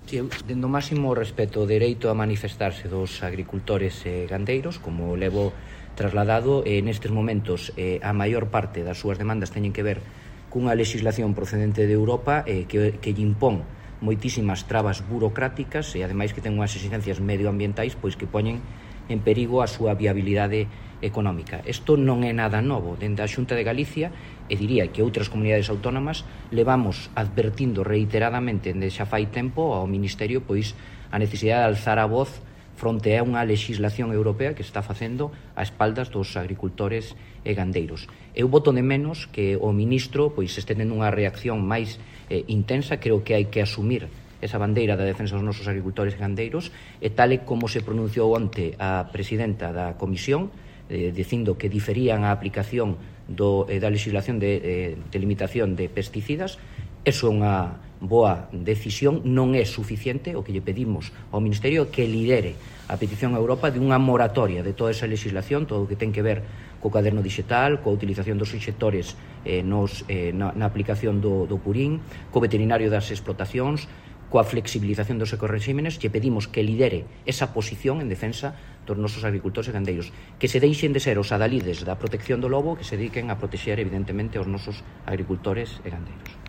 Sí, dendo máximo respeto ao dereito a manifestarse dos agricultores e gandeiros, como levo trasladado, nestes momentos a maior parte das súas demandas teñen que ver cunha legislación procedente de Europa que lle impón moitísimas trabas burocráticas e ademais que ten unhas exigencias medioambientais pois que poñen en perigo a súa viabilidade económica. Isto non é nada novo. Dende a Xunta de Galicia, e diría que outras comunidades autónomas, levamos advertindo reiteradamente dende xa fai tempo ao Ministerio pois a necesidade de alzar a voz fronte a unha legislación europea que está facendo a espaldas dos agricultores e gandeiros. Eu boto de menos que o ministro pois este tendo unha reacción máis intensa. Creo que hai que asumir esa bandeira da defensa dos nosos agricultores e gandeiros, e tal e como se pronunciou onte a presidenta da Comisión, dicindo que diferían a aplicación da legislación de limitación de pesticidas. Eso é unha boa decisión, non é suficiente. O que lle pedimos ao Ministerio que lidere a petición a Europa de unha moratoria de toda esa legislación, todo o que ten que ver co caderno digital, coa utilización dos inxectores na aplicación do purín, co veterinario das explotacións, coa flexibilización dos ecorregímenes. Lle pedimos que lidere esa posición en defensa dos nosos agricultores e gandeiros, que se deixen de ser os adalides da protección do lobo, que se dediquen a protexer evidentemente os nosos agricultores e gandeiros.